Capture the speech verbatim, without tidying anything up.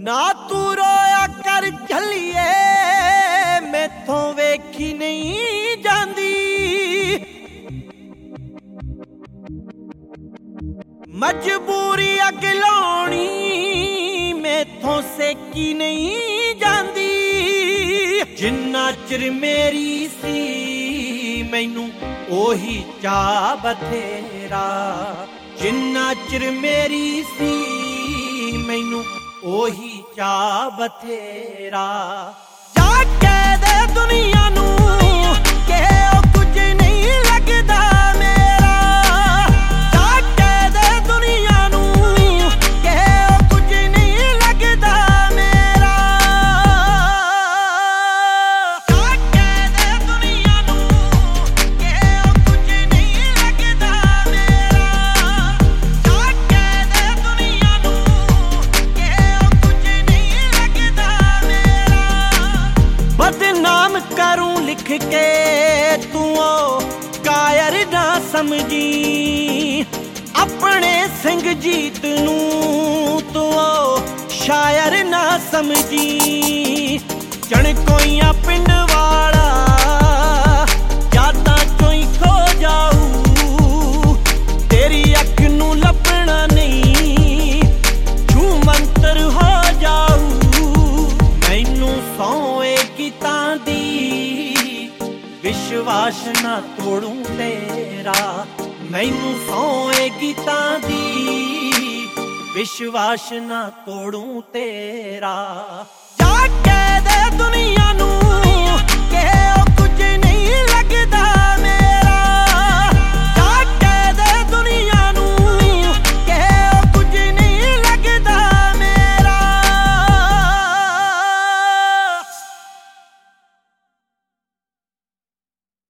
ना तू रोया कर झलिए मैथों वेखी नहीं जांदी। मजबूरी अग लाउणी मैथों सेकी नहीं जांदी। जिन्ना चिर मेरी सी मैनू ओही चा बथेरा। जिन्ना चिर मेरी सी मैनू ओही चा बथेरा। जा के दे दुनिया नू के ओ कुछ नहीं लगदा मेरा। जा के दे दुनिया नू के ओ कुछ नहीं लगदा मेरा। जा के दे दुनिया नू के ओ कुछ नहीं लगदा मेरा। जा के दे दुनिया नू के ओ कुछ नहीं लगदा मेरा। बदनाम करूं लिख के तू ओ कायर ना समझी। अपने सिंह जीत नू तू ओ शायर ना समझी। चणकोइयां पिंड वाला यादां चों ही खो जाऊ। तेरी अख नू लभना नहीं छू मंतर हो जाऊ। मैनू सौए गीतां दी विश्वास ना तोड़ूं तेरा। मैनू सौए गीतां दी विश्वास ना तोड़ूं तेरा। जा के दे दुनिया नू के ओ कुछ नहीं लगदा